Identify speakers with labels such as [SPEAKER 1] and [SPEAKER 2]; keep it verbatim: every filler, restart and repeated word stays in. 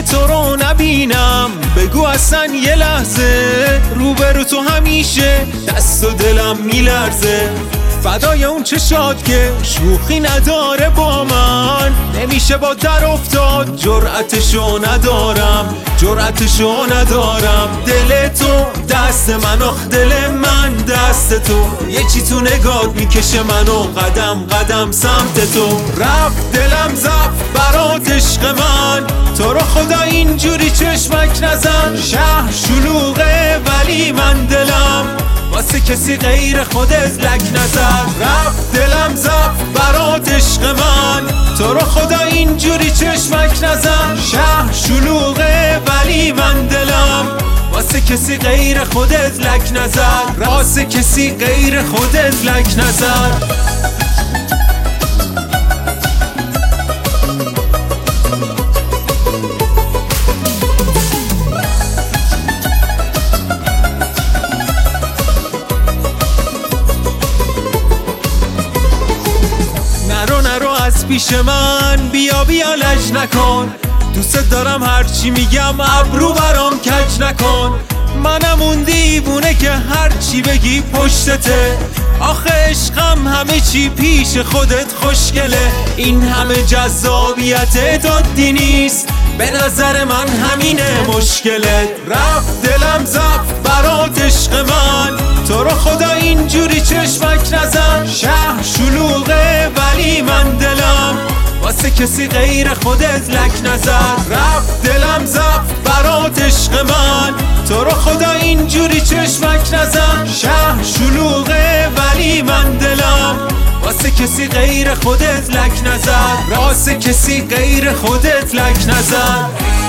[SPEAKER 1] دیگه تو رو نبینم. بگو اصلا یه لحظه روبرو تو همیشه دست و دلم میلرزه. فدای اون چشات که شوخی نداره با من، نمیشه با در افتاد جرأتشو ندارم، جرأتشو ندارم. دل تو دست من، آخ دل من دست تو، یه چی تو نگات میکشه منو قدم قدم سمت تو. رفت دلم زفت برات عشق من، تو رو خدا اینجوری چشمک نزن. شهر شلوغه ولی من دلم واسه کسی غیر خودت لک نزد. رفت دلم زفت برات عشق من، تو رو خدا اینجوری چشمک نزن. شهر شلوغه ولی من دلم واسه کسی غیر خودت لک نزد، واسه کسی غیر خودت لک نزد. نرو نرو از پیش من، بیا بیا لج نکن. دوست دارم هرچی میگم ابرو برام کج نکن. منم اون دیوونه که هرچی بگی پشتته. آخه عشقم همه چی پیش خودت خوشگله. این همه جذابیت دادی نیست، به نظر من همینه مشکلت. رفت دلم زفت برات عشق من، تو رو خدا اینجوری چشمک نزن. شهر شلوغه ولی من دلم واسه کسی غیر خودت لک نزد. رفت دلم زفت برات عشق من، تو رو خدا اینجوری چشمک نزن. شهر شلوغه ولی من دلم واسه کسی غیر خودت لک نزد، واسه کسی غیر خودت لک نزد.